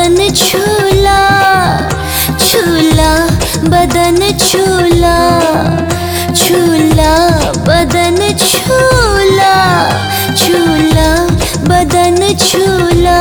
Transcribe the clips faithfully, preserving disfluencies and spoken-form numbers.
बदन छूला छूला बदन छूला छूला बदन छूला छूला बदन छूला।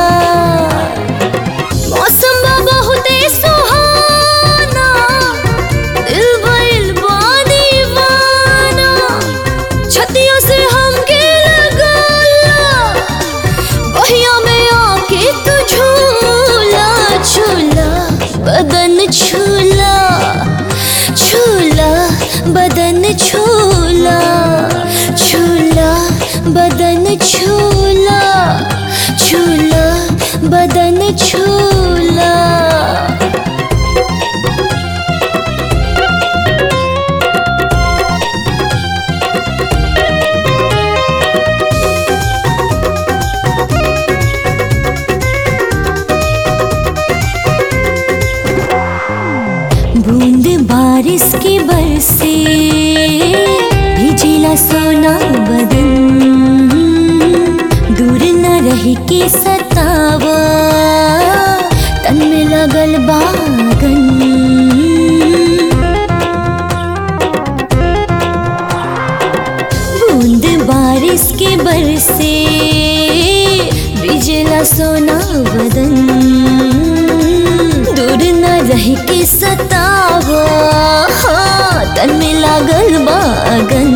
मौसम बहुते सुहाना दिल भइल बा दीवाना छतियों से हमके लगाला बहिया में आके तू झूला झूला बदन छूला छूला बदन छूला छूला बदन छूला छूला बदन छूला। बूंद बारिश की बरसे भिजिला सोना बदन दूर न रही के सतावा तन में लगल बागन। बूंद बारिश के बरसे भिजिला सोना बदन दूर न रही के सतावा तन में लागल बागन।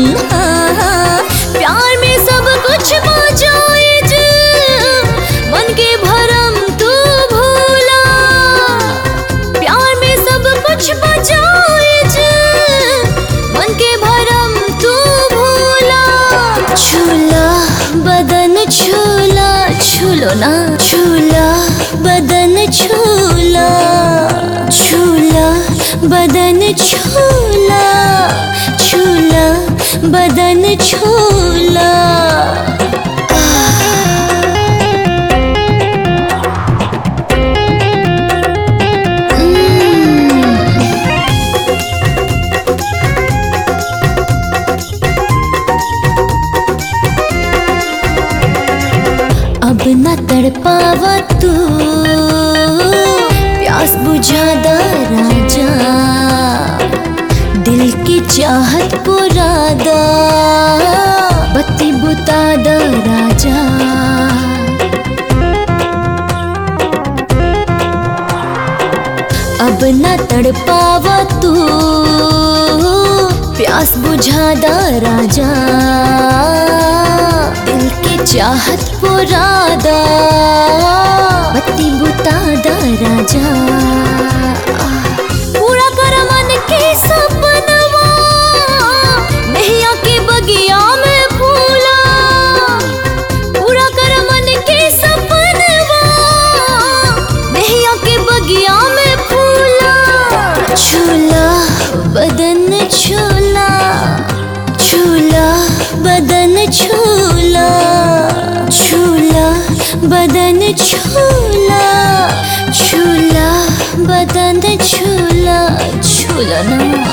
प्यार में सब कुछ मौजूद मन के भरम तू भूला प्यार में सब कुछ मौजूद मन के भरम तू भूला। छूला बदन छूला छूलो ना छूला बदन छूला छूला बदन छूला छूला बदन छूला। अब न तड़पावा तू प्यास बुझा दा राजा दिल की चाहत पुरा दा बत्ती बुता दा राजा। अब न तड़पावा तू प्यास बुझा दा राजा दिल की चाहत पुरा दा बत्ती बुता दा राजा। पूरा कर मन के सपनवा नैया के बगिया में फूला पूरा कर मन के सपनवा नैया के बगिया में फूला। छूला बदन छूला छूला बदन छूला छूला बदन छूला छूला बदन छूला छूला ना।